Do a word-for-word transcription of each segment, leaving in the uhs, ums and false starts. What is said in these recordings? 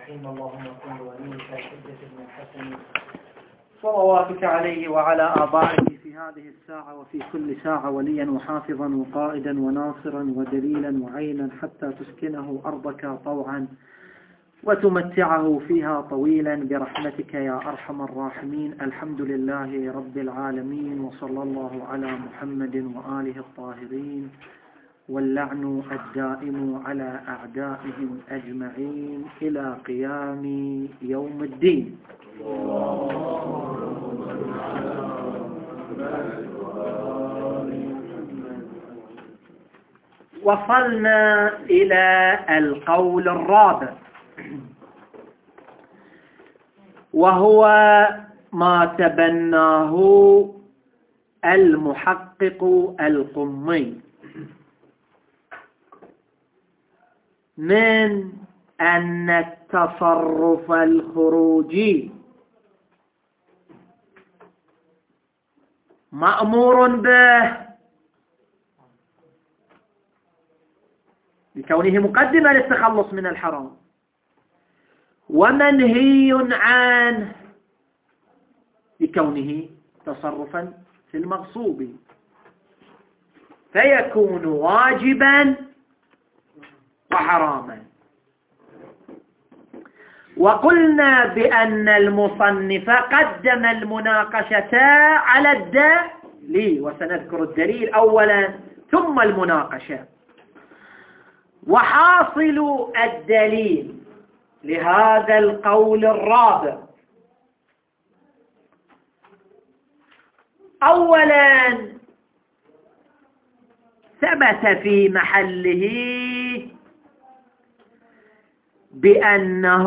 الرحيم. اللهم كن وليك الحجة بن الحسن صلواتك عليه وعلى آبائه في هذه الساعة وفي كل ساعة وليا وحافظا وقائدا وناصرا ودليلا وعينا حتى تسكنه أرضك طوعا وتمتعه فيها طويلا برحمتك يا أرحم الراحمين. الحمد لله رب العالمين، وصلى الله على محمد وآله الطاهرين، واللعن الدائم على أعدائهم أجمعين إلى قيام يوم الدين. وصلنا إلى القول الرابع، وهو ما تبناه المحقق القمي من أن التصرف الخروجي مأمور به لكونه مقدمة للتخلص من الحرام، ومنهي عنه لكونه تصرفا في المغصوب، فيكون واجبا وحراما. وقلنا بأن المصنف قدم المناقشة على الدليل، وسنذكر الدليل أولا ثم المناقشة. وحاصل الدليل لهذا القول الرابع أولا ثبت في محله بأنه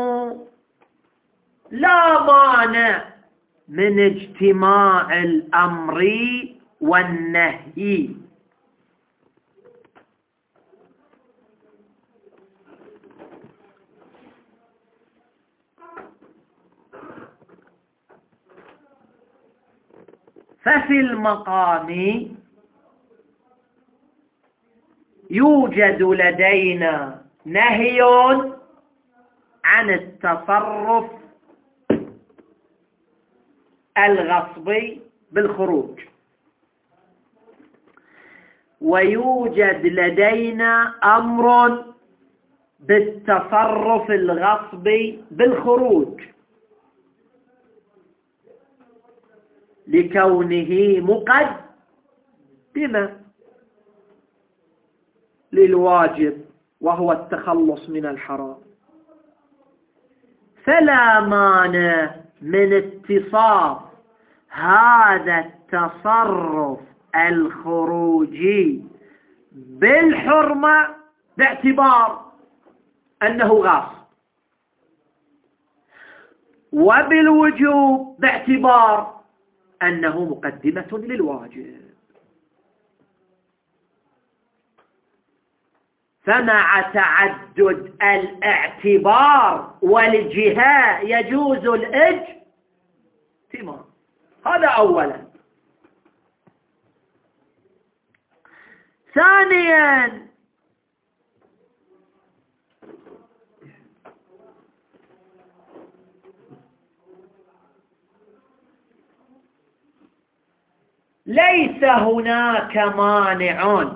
لا مانع من اجتماع الأمر والنهي، ففي المقام يوجد لدينا نهي عن التصرف الغصبي بالخروج، ويوجد لدينا أمر بالتصرف الغصبي بالخروج لكونه مقدمة للواجب وهو التخلص من الحرام. فلا مانع من اتصاف هذا التصرف الخروجي بالحرمة باعتبار أنه غاصب، وبالوجوب باعتبار أنه مقدمة للواجب. فمع تعدد الاعتبار والجهة يجوز الاجتماع. هذا أولا. ثانيا ليس هناك مانع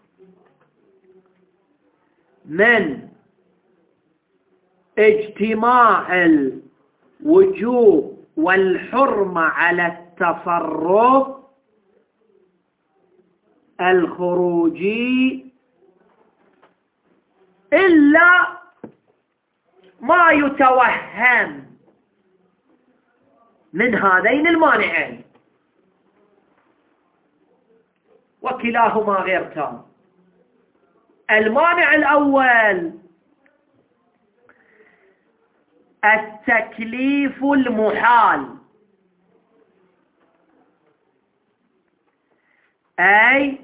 من اجتماع الوجوب والحرمة على التصرف الخروجي إلا ما يتوهم من هذين المانعين، وكلاهما غير تام. المانع الأول التكليف المحال، أي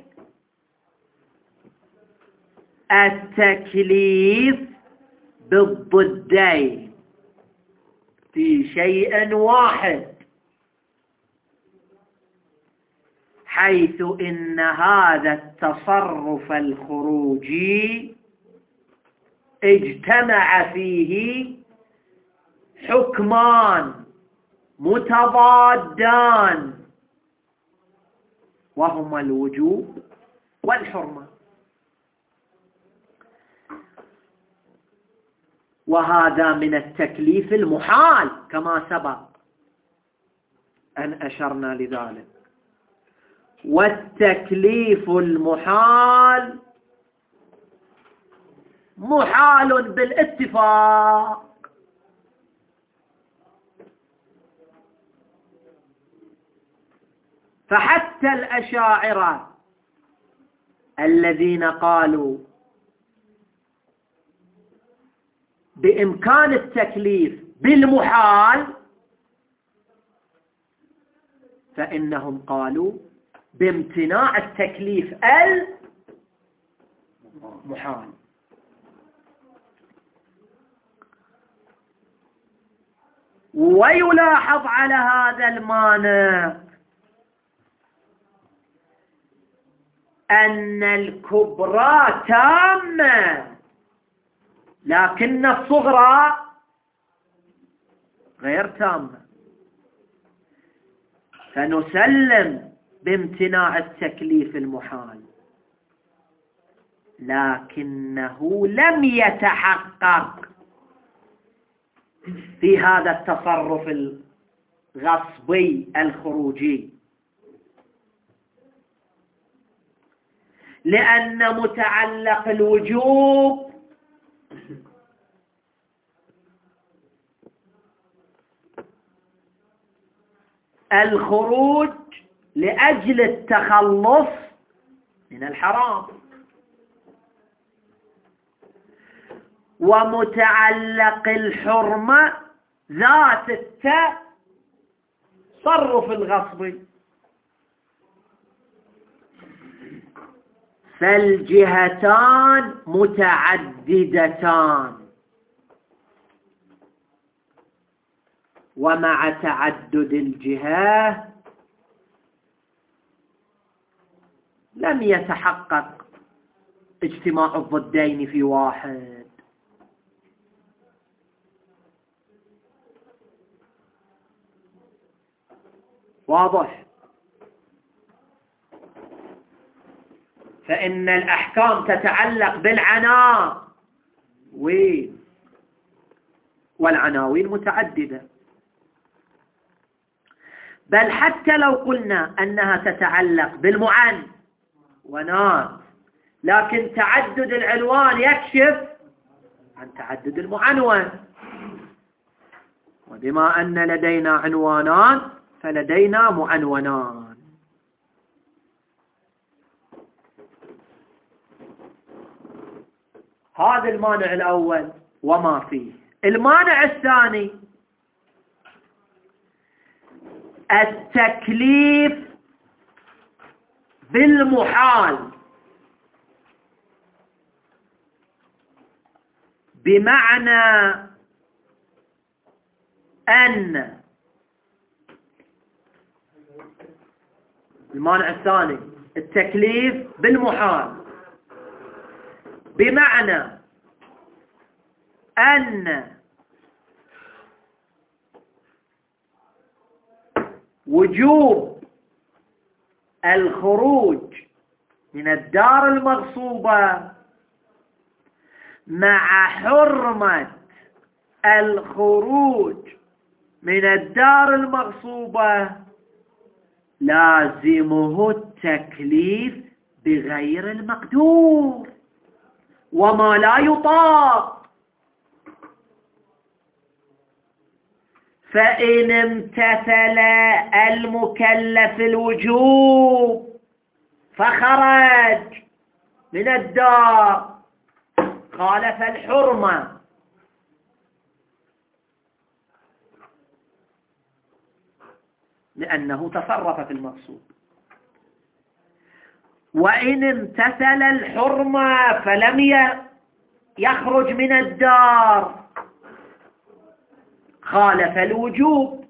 التكليف بالضدين في شيء واحد، حيث إن هذا التصرف الخروجي اجتمع فيه حكمان متضادان وهما الوجوب والحرمة، وهذا من التكليف المحال كما سبق أن أشرنا لذلك. والتكليف المحال محال بالاتفاق، فحتى الأشاعرة الذين قالوا بإمكان التكليف بالمحال فإنهم قالوا بامتناع التكليف المحال. ويلاحظ على هذا المانع أن الكبرى تامة لكن الصغرى غير تامة، فنسلم بامتناع التكليف المحال، لكنه لم يتحقق في هذا التصرف الغصبي الخروجي، لأن متعلق الوجوب الخروج لأجل التخلص من الحرام، ومتعلق الحرمة ذات التصرف الغصبي، فالجهتان متعددتان، ومع تعدد الجهات لم يتحقق اجتماع الضدين في واحد. واضح؟ فإن الأحكام تتعلق بالعناوين، والعناوين متعددة، بل حتى لو قلنا أنها تتعلق بالمعنونات لكن تعدد العنوان يكشف عن تعدد المعنون، وبما أن لدينا عنوانان فلدينا معنونان. هذا المانع الأول وما فيه. المانع الثاني التكليف بالمحال، بمعنى أن المانع الثاني التكليف بالمحال بمعنى أن وجوب الخروج من الدار المغصوبة مع حرمة الخروج من الدار المغصوبة لازمه التكليف بغير المقدور وما لا يطاق. فإن امتثل المكلف الوجوب فخرج من الدار خالف الحرمة، لأنه تصرف في المقصود. وإن امتثل الحرمة فلم يخرج من الدار خالف الوجوب،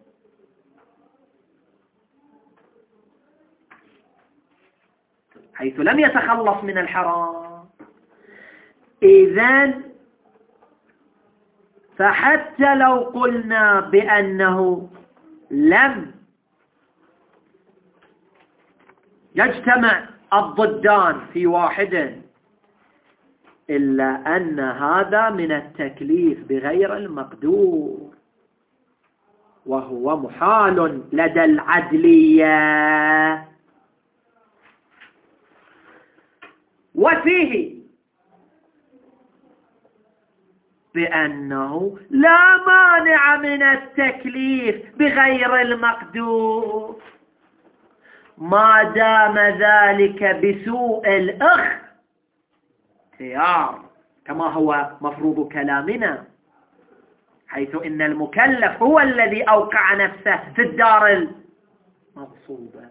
حيث لم يتخلص من الحرام. إذن فحتى لو قلنا بأنه لم يجتمع الضدان في واحد، إلا أن هذا من التكليف بغير المقدور، وهو محال لدى العدلية. وفيه بأنه لا مانع من التكليف بغير المقدور ما دام ذلك بسوء الاختيار، كما هو مفروض كلامنا، حيث إن المكلف هو الذي أوقع نفسه في الدار المغصوبة،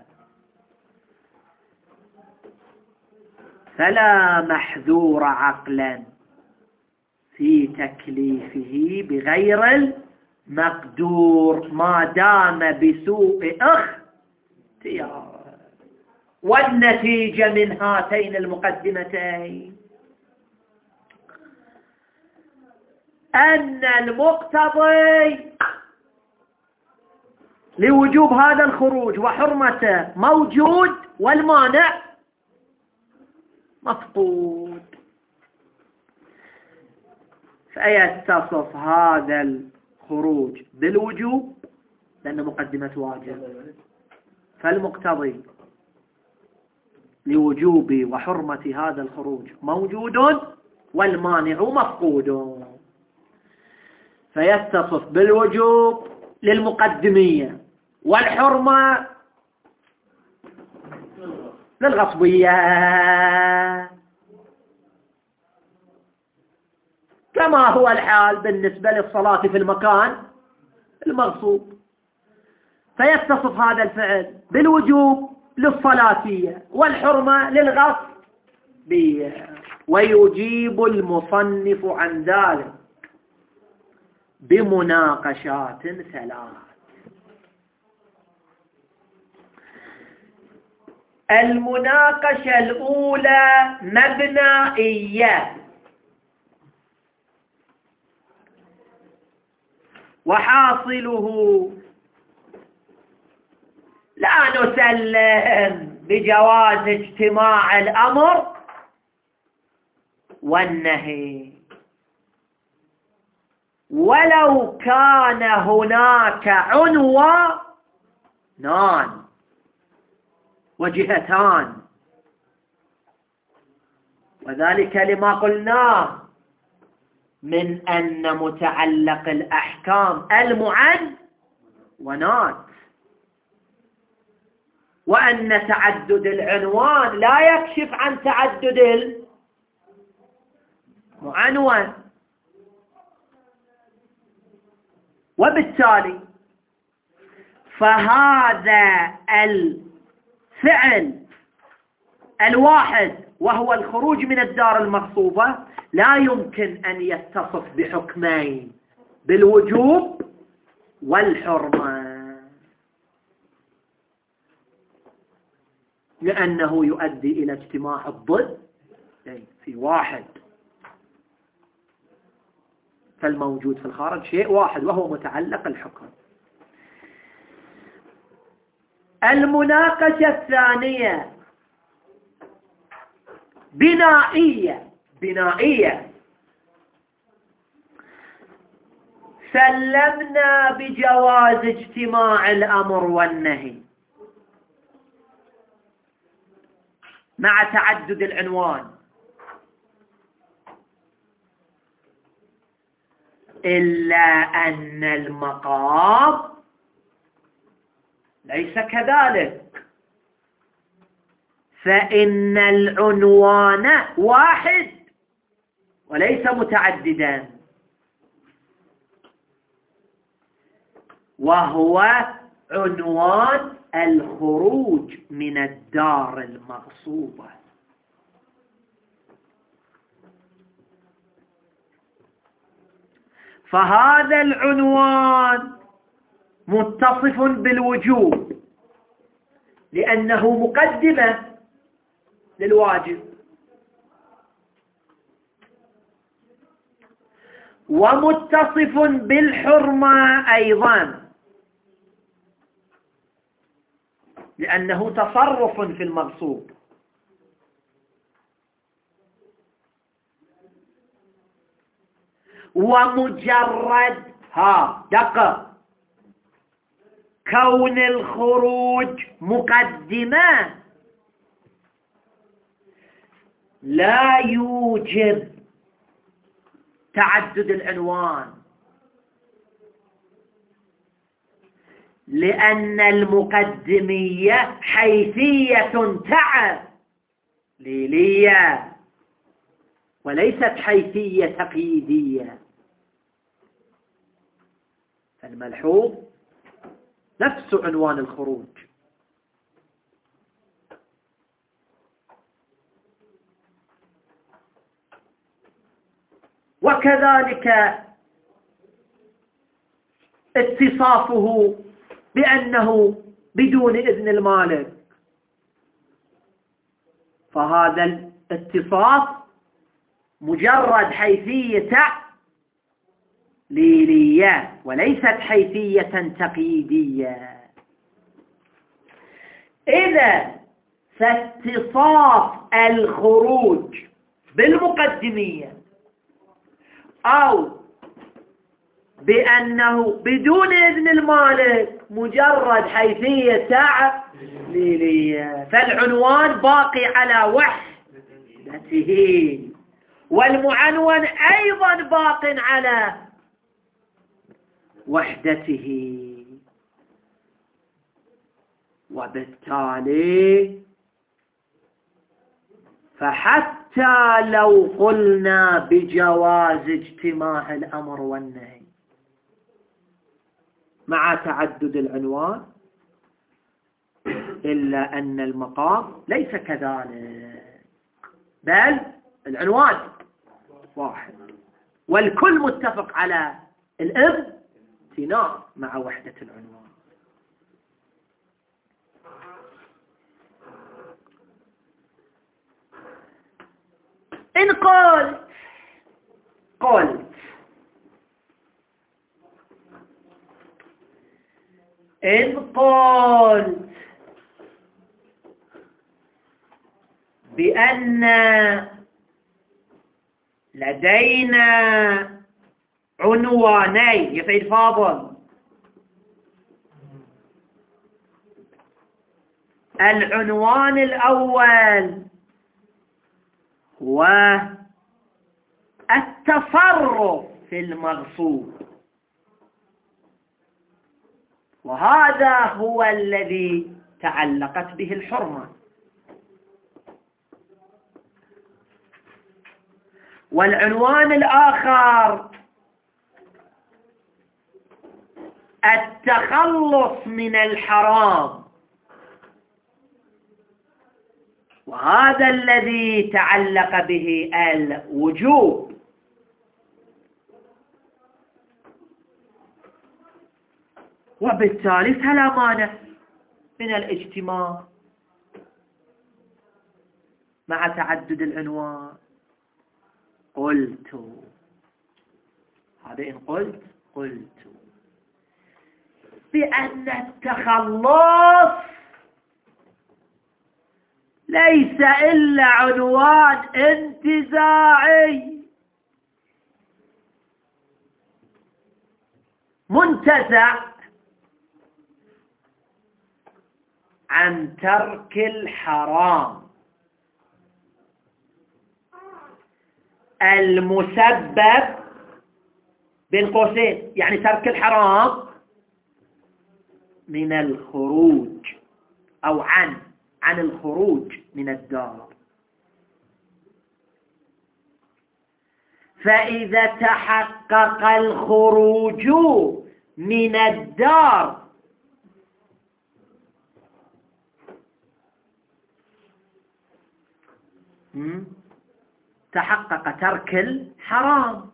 فلا محذور عقلا في تكليفه بغير المقدور ما دام بسوء اختيار. والنتيجة من هاتين المقدمتين أن المقتضي لوجوب هذا الخروج وحرمته موجود، والمانع مفقود. فيتصف هذا الخروج بالوجوب لأنه مقدمة واجب، فالمقتضي لوجوب وحرمة هذا الخروج موجود والمانع مفقود، فيتصف بالوجوب للمقدمية والحرمة للغصبية، كما هو الحال بالنسبة للصلاة في المكان المغصوب. فيتصف هذا الفعل بالوجوب للصلاتية والحرمة للغصبية. ويجيب المصنف عن ذلك بمناقشات ثلاث. المناقشة الأولى مبنائية، وحاصله لا نسلم بجواز اجتماع الأمر والنهي ولو كان هناك عنوانان وجهتان، وذلك لما قلناه من أن متعلق الأحكام المعنونات، وأن تعدد العنوان لا يكشف عن تعدد المعنون. وبالتالي فهذا الفعل الواحد وهو الخروج من الدار المغصوبة لا يمكن أن يتصف بحكمين، بالوجوب والحرمة، لأنه يؤدي إلى اجتماع الضد في واحد. فالموجود في الخارج شيء واحد وهو متعلق الحكم. المناقشة الثانية بنائية بنائية سلمنا بجواز اجتماع الأمر والنهي مع تعدد العنوان، إلا أن المقام ليس كذلك، فإن العنوان واحد وليس متعددا، وهو عنوان الخروج من الدار المغصوبة. فهذا العنوان متصف بالوجوب لأنه مقدمة للواجب، ومتصف بالحرمة أيضا، لأنه تصرف في المغصوب. ومجرد ها دقة كون الخروج مقدمة لا يوجب تعدد العنوان، لأن المقدمية حيثية تعليلية وليست حيثية تقييدية. الملحوظ نفس عنوان الخروج. وكذلك اتصافه بأنه بدون إذن المالك، فهذا الاتصاف مجرد حيثية تعليلية وليست حيثية تقييدية. إذا فاتصاف الخروج بالمقدمية أو بأنه بدون إذن المالك مجرد حيثية تعليلية، فالعنوان باقي على وحدته، والمعنون أيضا باق على وحدته. وبالتالي فحتى لو قلنا بجواز اجتماع الأمر والنهي مع تعدد العنوان، إلا أن المقام ليس كذلك، بل العنوان واحد والكل متفق على الامتناع مع وحدة العنوان. إن قلت قلت إن قلت بأن لدينا عنوانين يا سيد فاضل، العنوان الأول هو التصرف في المغصوب، وهذا هو الذي تعلقت به الحرمة. والعنوان الآخر التخلص من الحرام، وهذا الذي تعلق به الوجوب. وبالتالي فلا مانع من الاجتماع مع تعدد العنوان. قلت هذا إن قلت قلت بأن التخلص ليس إلا عنوان انتزاعي منتزع عن ترك الحرام المسبب بين قوسين، يعني ترك الحرام من الخروج أو عن عن الخروج من الدار. فإذا تحقق الخروج من الدار تحقق ترك الحرام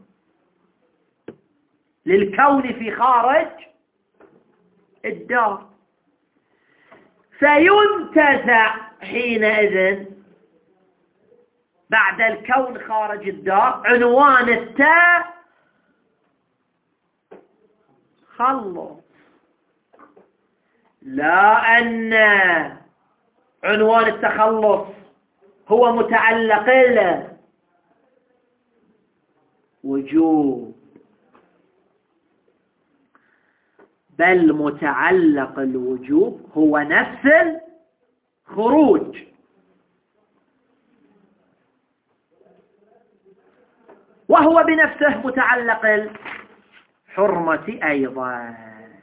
للكون في خارج الدار، فينتزع حينئذ بعد الكون خارج الدار عنوان التخلص تخلص، لا أن عنوان التخلص هو متعلق الوجوب، بل متعلق الوجوب هو نفس الخروج. وهو بنفسه متعلق الحرمة أيضا.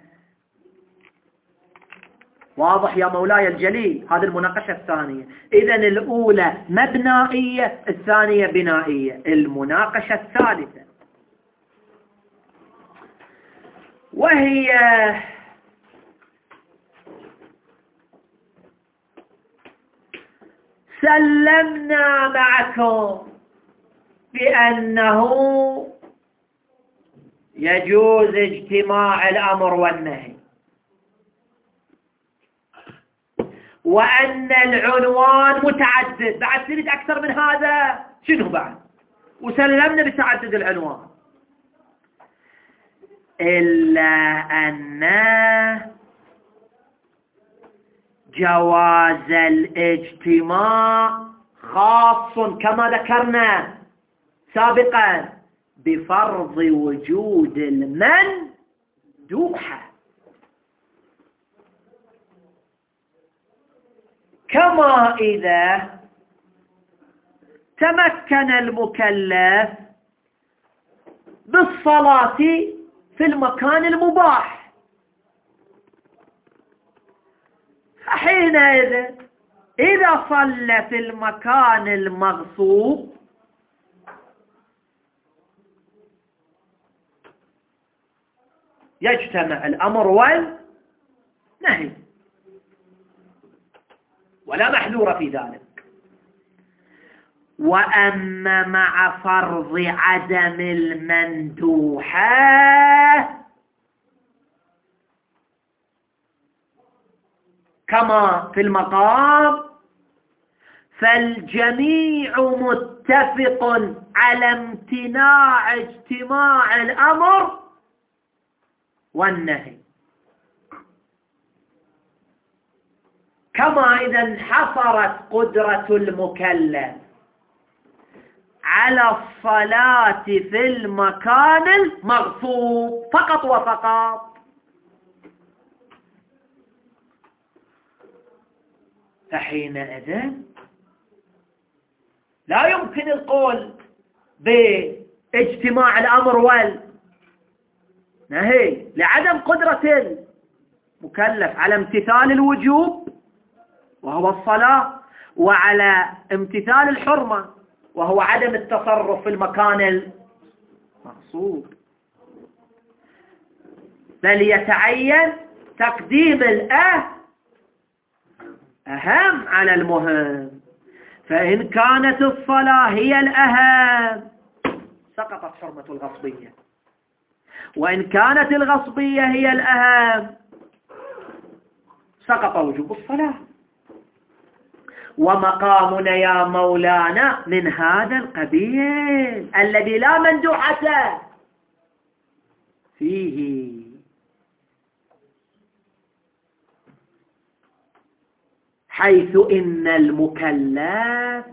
واضح يا مولاي الجليل؟ هذه المناقشة الثانية. إذن الأولى مبنائية، الثانية بنائية. المناقشة الثالثة وهي سلمنا معكم بأنه يجوز اجتماع الأمر والنهي، وأن العنوان متعدد. بعد تريد أكثر من هذا؟ شنو بعد؟ وسلمنا بتعدد العنوان، إلا أن جواز الاجتماع خاص كما ذكرنا سابقا بفرض وجود المندوحة، كما إذا تمكن المكلف بالصلاة في المكان المباح، فحينئذ إذا صلى في المكان المغصوب يجتمع الأمر والنهي ولا محذور في ذلك. وأما مع فرض عدم المندوحة كما في المقام، فالجميع متفق على امتناع اجتماع الأمر والنهي، كما إذا انحصرت قدرة المكلف على الصلاة في المكان المغصوب فقط وفقط، فحينئذ لا يمكن القول باجتماع الأمر والنهي لعدم قدرة المكلف على امتثال الوجوب وهو الصلاة، وعلى امتثال الحرمة وهو عدم التصرف في المكان المغصوب، بل يتعين تقديم الأهم أهم على المهم. فإن كانت الصلاة هي الأهم سقطت حرمة الغصبية، وإن كانت الغصبية هي الأهم سقط وجوب الصلاة. ومقامنا يا مولانا من هذا القبيل الذي لا مندوحة فيه، حيث إن المكلف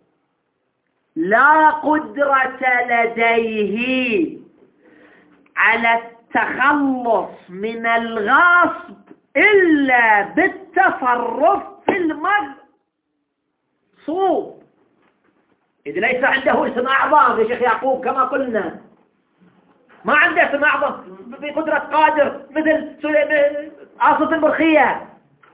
لا قدرة لديه على التخلص من الغصب إلا بالتصرف في المغصوب، إذ ليس عنده اسم أعظم يا شيخ يعقوب كما قلنا، ما عنده اسم أعظم بقدرة قادر مثل عاصف البرخية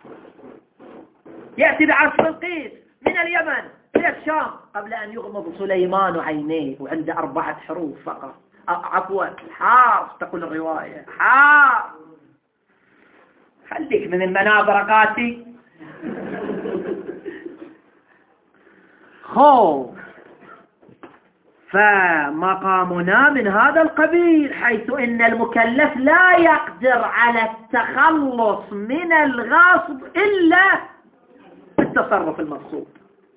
يأتي بعاصف القيس من اليمن إلى الشام قبل أن يغمض سليمان عينيه وعنده أربعة حروف فقط، عفوا حاف تقول الرواية حاف. خليك من المنابرقاتي. خوف. فمقامنا من هذا القبيل حيث إن المكلف لا يقدر على التخلص من الغصب إلا بالتصرف المغصوب،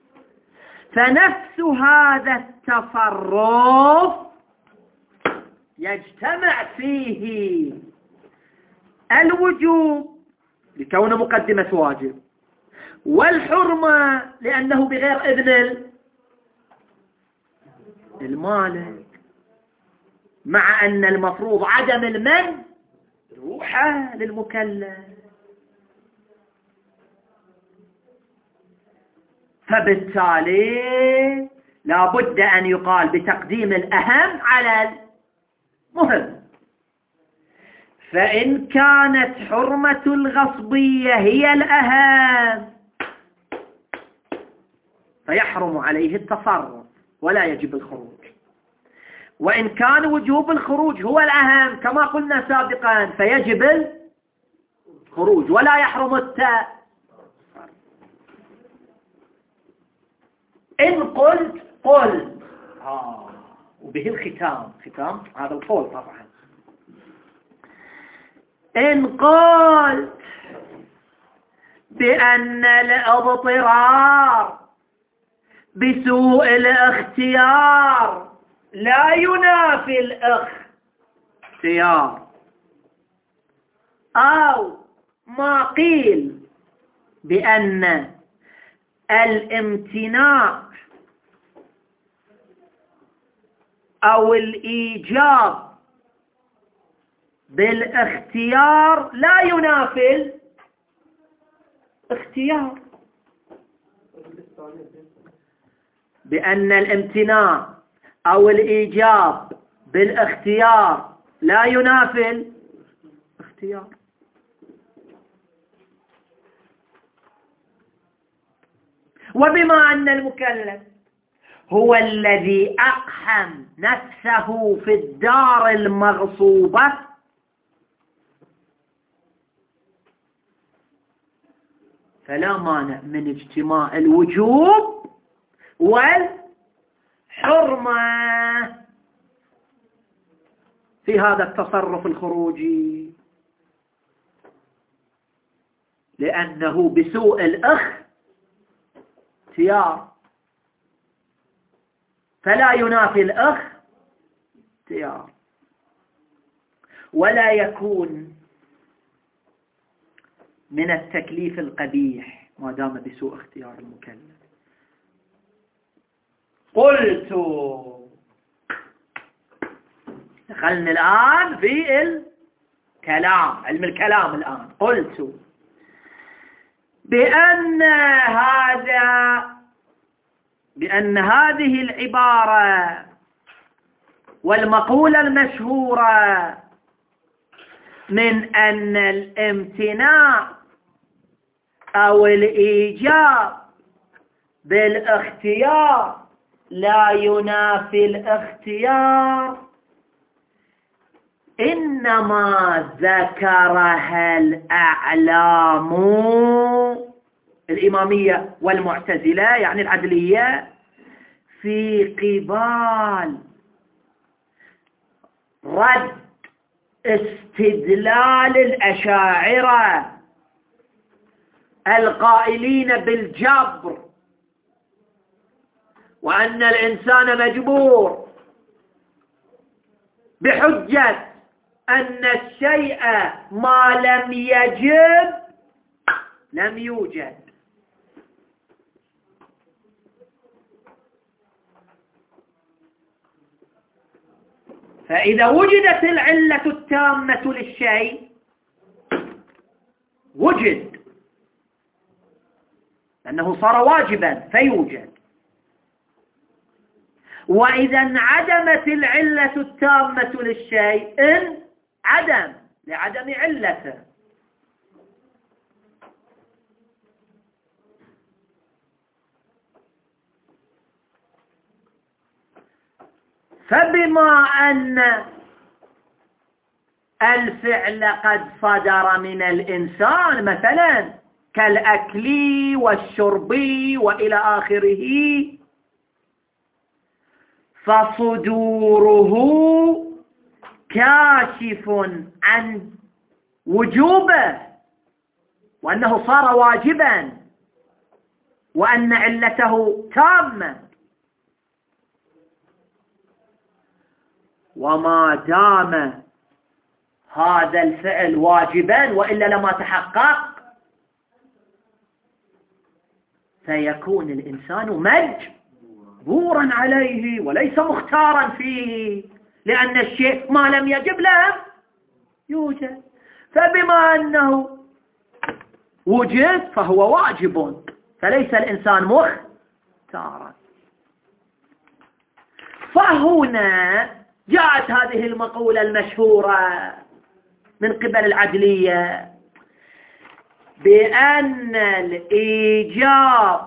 فنفس هذا التصرف يجتمع فيه الوجوب لكونه مقدمة واجب، والحرمة لأنه بغير إذن المالك، مع أن المفروض عدم المن روحه للمكلف. فبالتالي لا بد أن يقال بتقديم الأهم على المهم. فإن كانت حرمة الغصبية هي الأهم فيحرم عليه التصرف ولا يجب الخروج، وإن كان وجوب الخروج هو الأهم كما قلنا سابقا فيجب الخروج ولا يحرم التصرف. إن قلت قل آه وبه الختام، ختام هذا القول طبعا. إن قلت بأن الاضطرار بسوء الاختيار لا ينافي الاختيار، أو ما قيل بأن الامتناع أو الإيجاب بالاختيار لا ينافي الاختيار، بأن الامتناع أو الإيجاب بالاختيار لا ينافي الاختيار. وبما أن المكلف هو الذي أقحم نفسه في الدار المغصوبة فلا مانع من اجتماع الوجوب والحرمة في هذا التصرف الخروجي، لأنه بسوء الاختيار فلا ينافي الاختيار، ولا يكون من التكليف القبيح ما دام بسوء اختيار المكلف. قلت دخلنا الآن في الكلام، علم الكلام الآن. قلت بأن هذا بأن هذه العبارة والمقولة المشهورة من أن الامتناع أو الإيجاب بالاختيار لا ينافي الاختيار إنما ذكرها الأعلام الإمامية والمعتزلة يعني العدلية في قبال رد استدلال الأشاعرة القائلين بالجبر وأن الإنسان مجبور بحجة أن الشيء ما لم يجب لم يوجد. فإذا وجدت العلة التامة للشيء وجد لأنه صار واجبا فيوجد، وإذا انعدمت العلة التامة للشيء عدم لعدم علته. فبما أن الفعل قد صدر من الإنسان مثلا كالأكل والشرب وإلى آخره فصدوره كاشف عن وجوبه وأنه صار واجبا وأن علته تامة، وما دام هذا الفعل واجبا وإلا لما تحقق، فيكون الإنسان مجبورا عليه وليس مختارا فيه، لأن الشيء ما لم يجب له يوجد، فبما أنه وجد فهو واجب، فليس الإنسان مختارا. فهنا جاءت هذه المقولة المشهورة من قبل العدلية بأن الإيجاب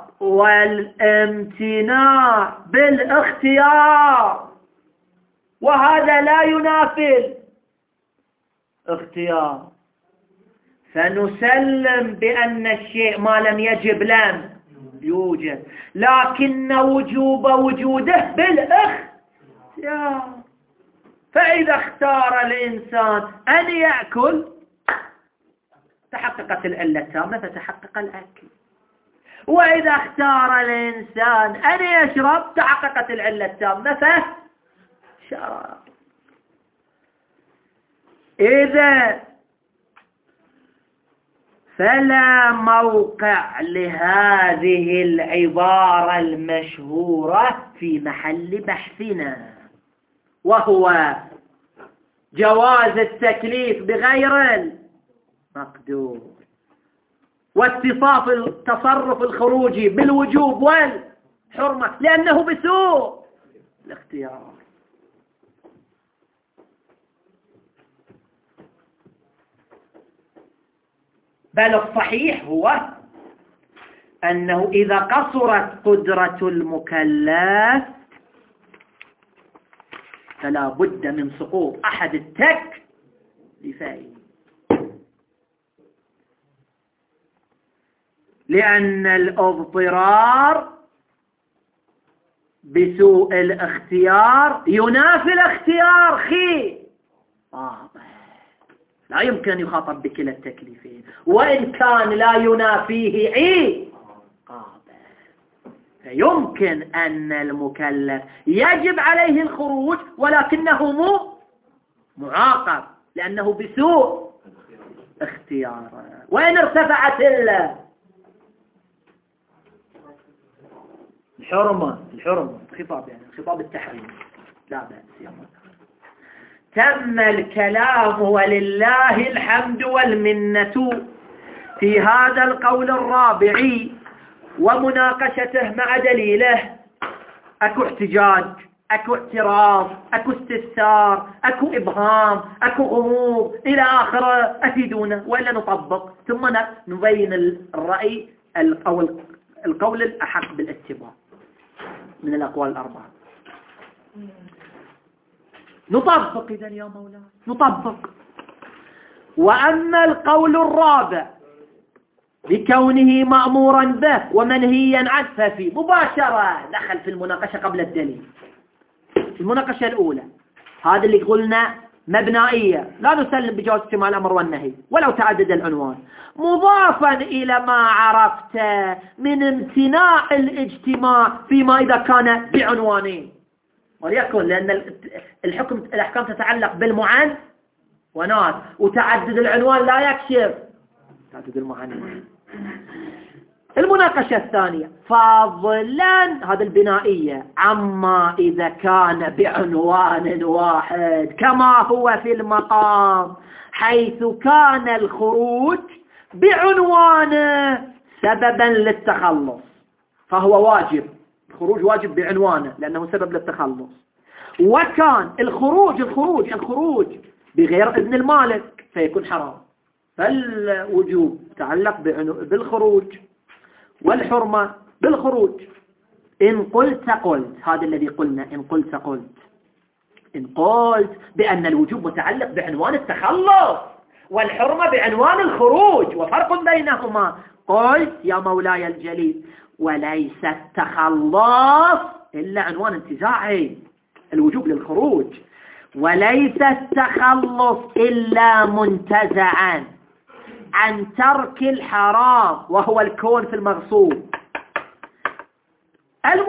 والامتناع بالاختيار، وهذا لا ينافي الاختيار، فنسلم بأن الشيء ما لم يجب لم يوجد، لكن وجوب وجوده بالاختيار. فإذا اختار الإنسان أن يأكل تحققت العلة التامة فتحقق الأكل، وإذا اختار الإنسان أن يشرب تحققت العلة التامة فشرب. إذا فلا موقع لهذه العبارة المشهورة في محل بحثنا، وهو جواز التكليف بغير المقدور واتصاف التصرف الخروجي بالوجوب والحرمة لأنه بسوء الاختيار. بل الصحيح هو أنه إذا قصرت قدرة المكلف فلا بد من سقوط أحد التكليفين، لأن الاضطرار بسوء الاختيار ينافي الاختيار خي واضح، لا يمكن أن يخاطب بكلا التكليفين، وإن كان لا ينافيه عقابا، فيمكن أن المكلف يجب عليه الخروج ولكنه مو معاقب لأنه بسوء اختياره. وإن ارتفعت إلا الحرمة الحرمة خطاب يعني خطاب التحريم لا بأس يا مدى. تم الكلام ولله الحمد والمنة في هذا القول الرابع ومناقشته مع دليله. اكو احتجاج، اكو اعتراض، اكو استفسار، اكو ابهام، اكو غموض الى اخره، افيدونا والا نطبق ثم نبين الرأي او القول الاحق بالاتباع من الاقوال الاربعه. نطبق إذا يا مولاي نطبق. وأما القول الرابع بكونه مأمورا به ومنهيا عنه ففي مباشرة دخل في المناقشة قبل الدليل. المناقشة الأولى هذا اللي قلنا مبنائية، لا نسلم بجواز اجتماع الأمر والنهي ولو تعدد العنوان، مضافا إلى ما عرفت من امتناع الاجتماع فيما إذا كان بعنوانين، وليكن لأن الحكم الأحكام تتعلق بالمعنونات وتعدد العنوان لا يكشف تعدد المعنونات. المناقشة الثانية فضلا هذا البنائية عما إذا كان بعنوان واحد كما هو في المقام، حيث كان الخروج بعنوانه سببا للتخلص فهو واجب، الخروج واجب بعنوانه لأنه سبب للتخلص. وكان الخروج الخروج الخروج بغير إذن المالك فيكون حرام، فالوجوب تعلق بالخروج والحرمة بالخروج. إن قلت قلت هذا الذي قلنا، إن قلت قلت إن قلت بأن الوجوب متعلق بعنوان التخلص والحرمة بعنوان الخروج وفرق بينهما، قلت يا مولاي الجليل وليس التخلص إلا عنوان انتزاعي، الوجوب للخروج، وليس التخلص إلا منتزعا عن ترك الحرام وهو الكون في المغصوب.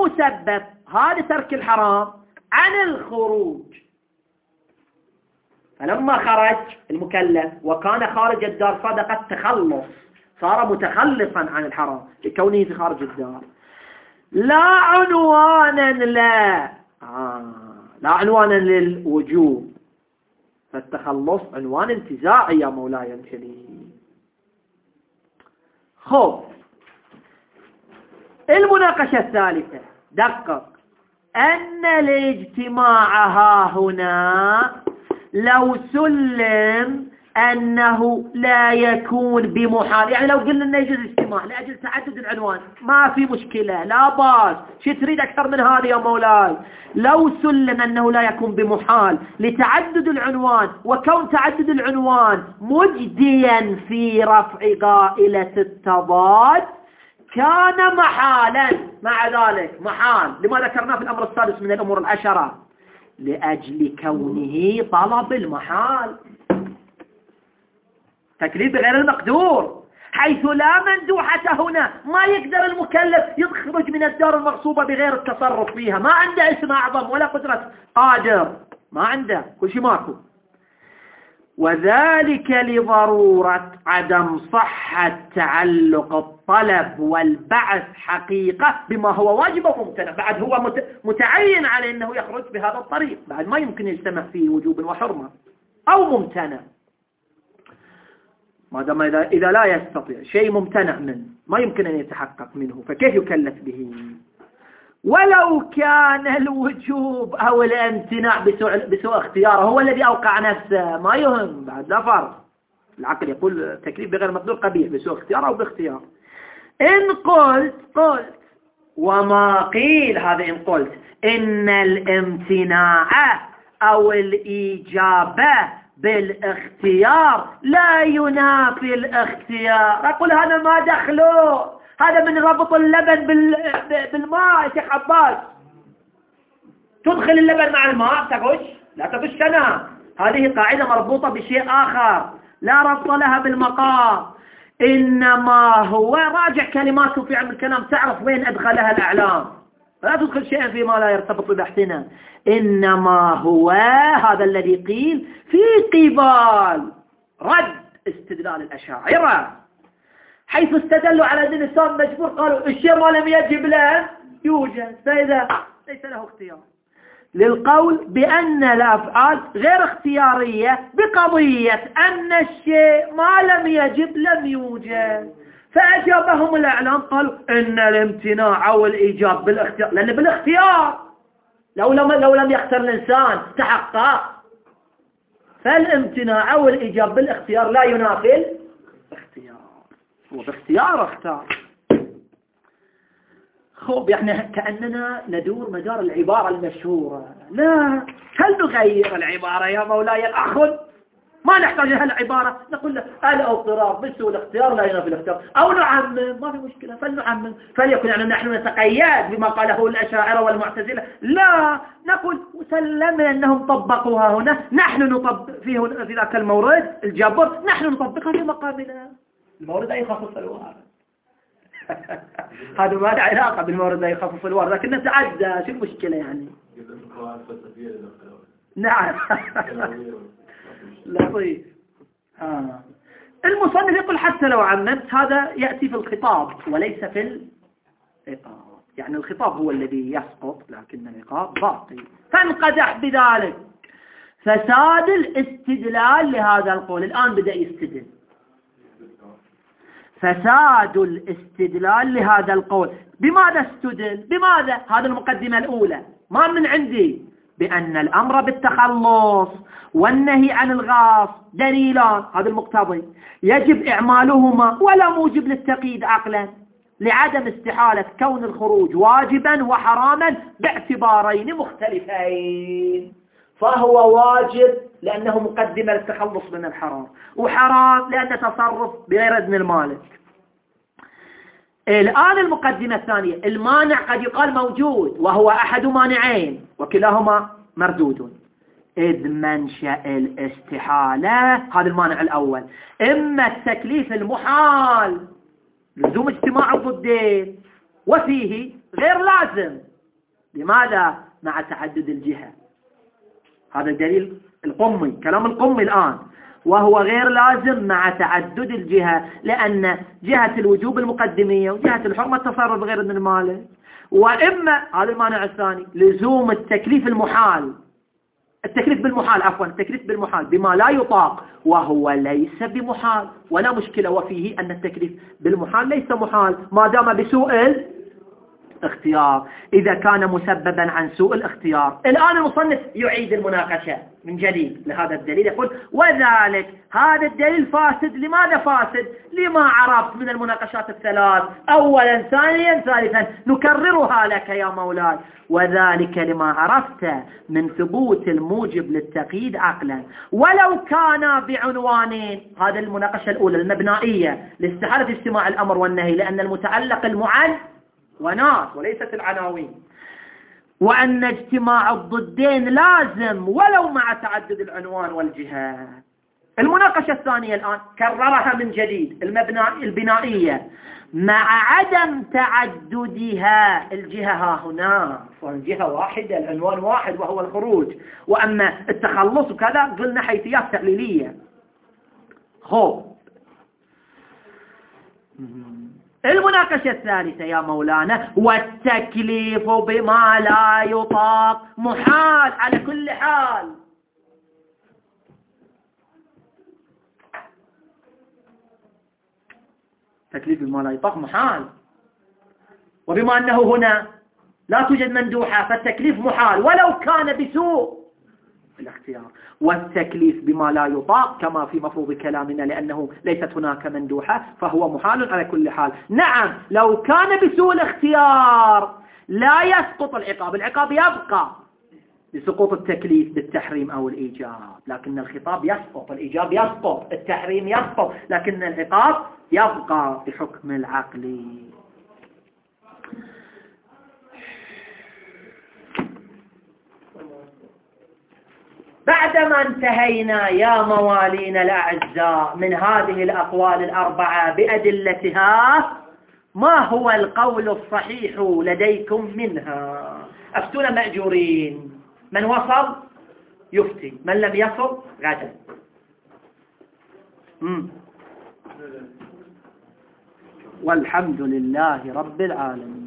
المسبب هذا ترك الحرام عن الخروج، فلما خرج المكلف وكان خارج الدار صدق التخلص، صار متخلصا عن الحرام لكونه في خارج الدار. لا عنوانا لا آه. لا عنوانا للوجوب، فالتخلص عنوان انتزاعي يا مولاي الجليل. خب المناقشة الثالثة، دقق أن الاجتماع ها هنا لو سلم أنه لا يكون بمحال، يعني لو قلنا أنه يجوز اجتماع لأجل تعدد العنوان ما في مشكلة، لا باس، شو تريد أكثر من هذا يا مولاي؟ لو سلم أنه لا يكون بمحال لتعدد العنوان، وكون تعدد العنوان مجديا في رفع قائلة التضاد كان محالا. مع ذلك محال لما ذكرناه في الأمر السادس من الأمور العشرة، لأجل كونه طلب المحال، تكليف بغير المقدور، حيث لا مندوحة هنا، ما يقدر المكلف يخرج من الدار المغصوبة بغير التصرف فيها، ما عنده اسم أعظم ولا قدرة قادر، ما عنده، كل شيء ماكو. وذلك لضرورة عدم صحة تعلق الطلب والبعث حقيقة بما هو واجب وممتنع، بعد هو متعين على أنه يخرج بهذا الطريق، بعد ما يمكن يجتمع فيه وجوب وحرمة أو ممتنع، ما دام إذا, إذا لا يستطيع شيء ممتنع منه ما يمكن أن يتحقق منه، فكيف يكلف به؟ ولو كان الوجوب أو الامتناع بسوء, بسوء اختياره هو الذي أوقع نفسه ما يهم، بعد لا فرق، العقل يقول تكليف بغير مقدور قبيح بسوء اختيار أو باختيار. إن قلت قلت وما قيل، هذا إن قلت إن الامتناع أو الإجابة بالاختيار لا ينافي الاختيار، أقول هذا ما دخله، هذا من ربط اللبن بالماء يا شيخ عباس، تدخل اللبن مع الماء تغش لا تغش أنا، هذه قاعدة مربوطة بشيء آخر لا ربط لها بالمقام، إنما هو راجع كلماته في علم الكلام تعرف وين أدخلها الأعلام، لا تدخل شيئا فيما لا يرتبط ببحثنا، إنما هو هذا الذي قيل في قبال رد استدلال الأشاعرة، حيث استدلوا على أن الإنسان مجبور، قالوا الشيء ما لم يجب له يوجد، فإذا ليس له اختيار، للقول بأن الأفعال غير اختيارية بقضية أن الشيء ما لم يجب لم يوجد، فأجابهم الأعلام قالوا إن الامتناع أو الإيجاب بالاختيار، لأن بالاختيار لو لم, لو لم يختار الإنسان تحقق، فالامتناع أو الإيجاب بالاختيار لا ينافي الاختيار، هو باختيار اختار. خب يعني كأننا ندور مدار العبارة المشهورة، لا، هل نغير العبارة يا مولاي الأخذ؟ ما نحتاج لها العبارة، نقول له الاضطرار بسوء الاختيار لا ينافي الاختيار، أو نعمم، ما في مشكلة، فلنعمم، فليكن يعني نحن نتقيد بما قاله الأشاعرة والمعتزلة، لا، نقول سلمنا أنهم طبقوها هنا، نحن نطبق فيه في ذاك المورد الجبر، نحن نطبقها في مقامنا، المورد أي يخصص الوارد هذا ما له علاقة بالمورد لا يخصص الوارد، لكن نتعدى، شو المشكلة يعني؟ نعم لطيف. آه. المصنف يقول حتى لو عممت، هذا يأتي في الخطاب وليس في العقاب، يعني الخطاب هو الذي يسقط لكن العقاب باقي، فانقدح بذلك فساد الاستدلال لهذا القول. الآن بدأ يستدل، فساد الاستدلال لهذا القول، بماذا استدل؟ بماذا؟ هذا المقدمة الأولى ما من عندي، بأن الأمر بالتخلص والنهي عن الغاص دليلان، هذا المقتضي يجب إعمالهما ولا موجب للتقييد عقلا، لعدم استحالة كون الخروج واجبا وحراما باعتبارين مختلفين، فهو واجب لأنه مقدمة للتخلص من الحرام، وحرام لأنه تصرف بغير إذن المالك. الآن المقدمة الثانية، المانع قد يقال موجود وهو أحد مانعين وكلاهما مردود، إذ منشأ الاستحالة، هذا المانع الأول، إما التكليف المحال لزوم اجتماع الضدين وفيه غير لازم، لماذا؟ مع تعدد الجهة، هذا دليل القمي، كلام القمي الآن، وهو غير لازم مع تعدد الجهة، لأن جهة الوجوب المقدمية وجهة الحكم التصرف غير من المالك. وإما هذا المانع الثاني لزوم التكليف المحال، التكليف بالمحال عفوا التكليف بالمحال بما لا يطاق وهو ليس بمحال، ولا مشكلة وفيه أن التكليف بالمحال ليس محال ما دام بسوء الاختيار، إذا كان مسببا عن سوء الاختيار. الآن المصنف يعيد المناقشة من جديد لهذا الدليل، يقول وذلك هذا الدليل فاسد. لماذا فاسد؟ لما عرفت من المناقشات الثلاث، أولا ثانيا ثالثا، نكررها لك يا مولاي. وذلك لما عرفت من ثبوت الموجب للتقييد عقلا ولو كان بعنوانين. هذا المناقشة الأولى المبنائية لاستحالة اجتماع الأمر والنهي، لأن المتعلق المعن وناس وليست العناوين، وأن اجتماع الضدين لازم ولو مع تعدد العنوان والجهة. المناقشة الثانية الآن كررها من جديد، البنائية مع عدم تعددها. الجهة ها هنا، والجهة واحدة، العنوان واحد وهو الخروج، وأما التخلص وكذا قلنا حيثيات تحليلية. خوف. المناقشة الثالثة يا مولانا والتكليف بما لا يطاق محال على كل حال. تكليف بما لا يطاق محال، وبما أنه هنا لا توجد مندوحة فالتكليف محال ولو كان بسوء الاختيار. والتكليف بما لا يطاق كما في مفروض كلامنا لأنه ليست هناك مندوحة فهو محال على كل حال. نعم لو كان بسوء الاختيار لا يسقط العقاب، العقاب يبقى لسقوط التكليف بالتحريم أو الإيجاب، لكن الخطاب يسقط، الإيجاب يسقط، التحريم يسقط، لكن العقاب يبقى بحكم العقل. بعدما انتهينا يا موالينا الأعزاء من هذه الأقوال الأربعة بأدلتها، ما هو القول الصحيح لديكم منها؟ أفتونا مأجورين، من وصل يفتي، من لم يصل غدا. والحمد لله رب العالمين.